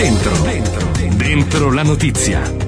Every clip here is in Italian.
Dentro la notizia.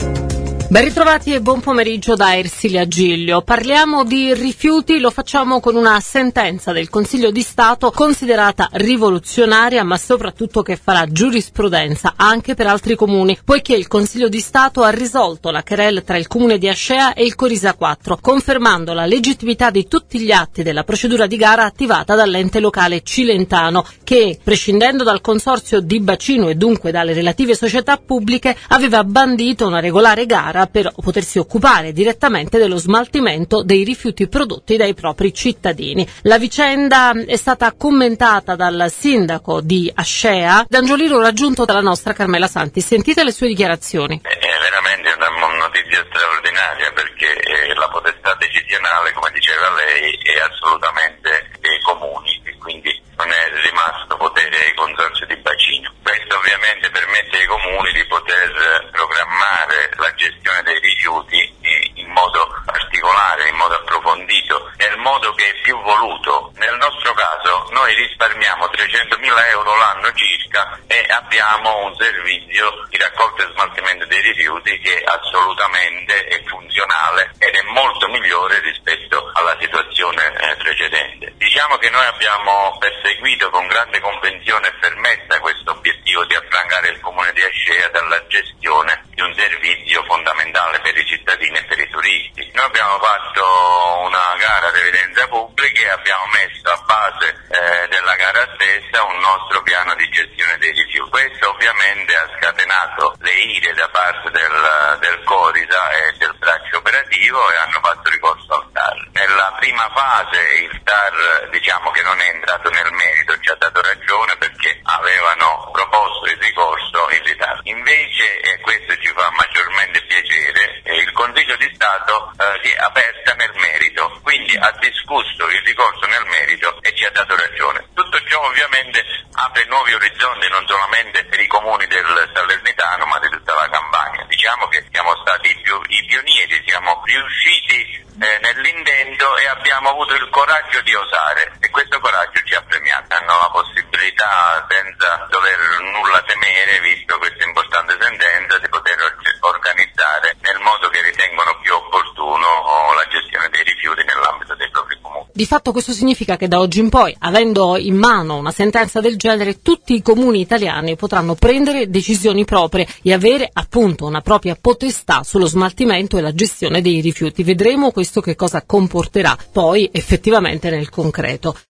Ben ritrovati e buon pomeriggio da Ersilia Giglio. Parliamo di rifiuti, lo facciamo con una sentenza del Consiglio di Stato considerata rivoluzionaria, ma soprattutto che farà giurisprudenza anche per altri comuni, poiché il Consiglio di Stato ha risolto la querela tra il comune di Ascea e il Corisa 4, confermando la legittimità di tutti gli atti della procedura di gara attivata dall'ente locale cilentano, che, prescindendo dal consorzio di bacino e dunque dalle relative società pubbliche, aveva bandito una regolare gara per potersi occupare direttamente dello smaltimento dei rifiuti prodotti dai propri cittadini. La vicenda è stata commentata dal sindaco di Ascea, D'Angiolino, raggiunto dalla nostra Carmela Santi. Sentite le sue dichiarazioni. È veramente una notizia straordinaria, perché la potestà decisionale, come diceva lei, è assolutamente dei comuni e quindi non è rimasto potere ai consorzi di bacino. Questo ovviamente permette ai comuni di poter programmare la gestione dei rifiuti in modo particolare, in modo approfondito, nel modo che è più voluto. Nel nostro caso noi risparmiamo 300.000 euro l'anno circa e abbiamo un servizio di raccolta e smaltimento dei rifiuti che assolutamente è funzionale ed è molto migliore rispetto alla situazione precedente. Diciamo che noi abbiamo perseguito con grande convinzione e fermezza questo obiettivo di affrancare il comune di Ascea dalla gestione di un servizio fondamentale per i cittadini e per i turisti. Noi abbiamo fatto una gara ad evidenza pubblica e abbiamo messo a base della gara stessa un nostro piano di gestione dei rifiuti. Questo ovviamente ha scatenato le ire da parte del Corisa e del braccio operativo e hanno fatto ricorso al TAR. Nella prima fase il TAR, diciamo che non è entrato nel merito, ci ha dato ragione perché avevano proposto il ricorso in ritardo. Invece, e questo ci fa maggiormente piacere, il Consiglio di Stato si è aperta nel merito, quindi ha discusso il ricorso nel merito e ci ha dato ragione. Tutto ciò ovviamente apre nuovi orizzonti non solamente per i comuni del Salernitano ma di tutta la Campania. Diciamo che siamo stati i pionieri, siamo riusciti nell'intento e abbiamo avuto il coraggio di osare e questo coraggio ci ha premiato. Hanno la possibilità, senza dover nulla temere, visto questa importante sentenza, di poter organizzare nel modo che ritengono più opportuno la gestione dei rifiuti nell'ambito dei propri comuni. Di fatto questo significa che da oggi in poi, avendo in mano una sentenza del genere, tutti i comuni italiani potranno prendere decisioni proprie e avere appunto una propria potestà sullo smaltimento e la gestione dei rifiuti. Vedremo questo che cosa comporterà poi effettivamente nel concreto.